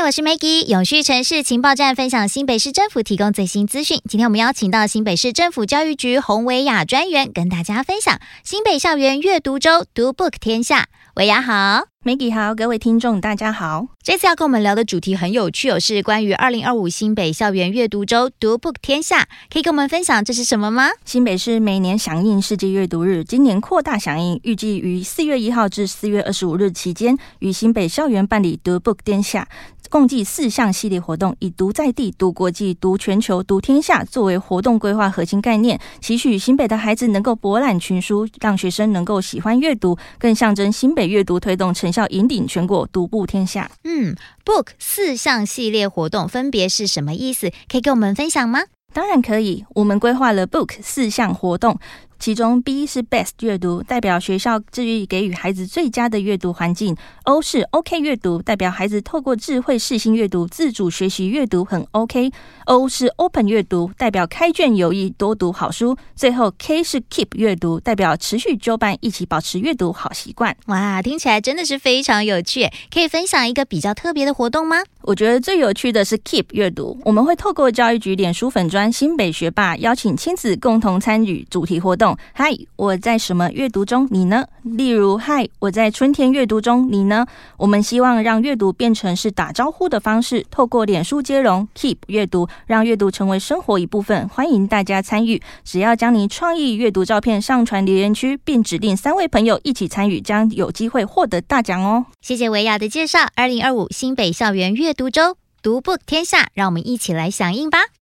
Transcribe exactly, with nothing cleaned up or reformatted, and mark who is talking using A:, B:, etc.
A: 我是 Maggie， 永续城市情报站分享新北市政府提供最新资讯。今天我们邀请到新北市政府教育局洪维雅专员，跟大家分享新北校园阅读周读 Book 天下。维雅好。
B: Maggie 好，各位听众大家好。
A: 这次要跟我们聊的主题很有趣哦，是关于二零二五新北校园阅读周读 Book 天下，可以跟我们分享这是什么吗？
B: 新北市每年响应世界阅读日，今年扩大响应，预计于四月一号至四月二十五日期间，于新北校园办理读 Book 天下。共计四项系列活动，以读在地、读国际、读全球、读天下作为活动规划核心概念，期许新北的孩子能够博览群书，让学生能够喜欢阅读，更象征新北阅读推动成效引领全国，独步天下。
A: 嗯 ，Book 四项系列活动分别是什么意思？可以跟我们分享吗？
B: 当然可以，我们规划了 Book 四项活动。其中 B 是 Best 阅读，代表学校致力给予孩子最佳的阅读环境。 O 是 OK 阅读，代表孩子透过智慧适性阅读自主学习阅读很 OK。 O 是 Open 阅读，代表开卷有益，多读好书。最后 K 是 Keep 阅读，代表持续纠办，一起保持阅读好习惯。
A: 哇，听起来真的是非常有趣，可以分享一个比较特别的活动吗？
B: 我觉得最有趣的是 Keep 阅读，我们会透过教育局脸书粉专新北学霸，邀请亲子共同参与主题活动。嗨，我在什么阅读中，你呢？例如，嗨，我在春天阅读中，你呢？我们希望让阅读变成是打招呼的方式，透过脸书接龙 Keep 阅读，让阅读成为生活一部分，欢迎大家参与。只要将你创意阅读照片上传留言区，并指定三位朋友一起参与，将有机会获得大奖哦。
A: 谢谢维雅的介绍。二零二五新北校园阅读周读 Book 天下，让我们一起来响应吧。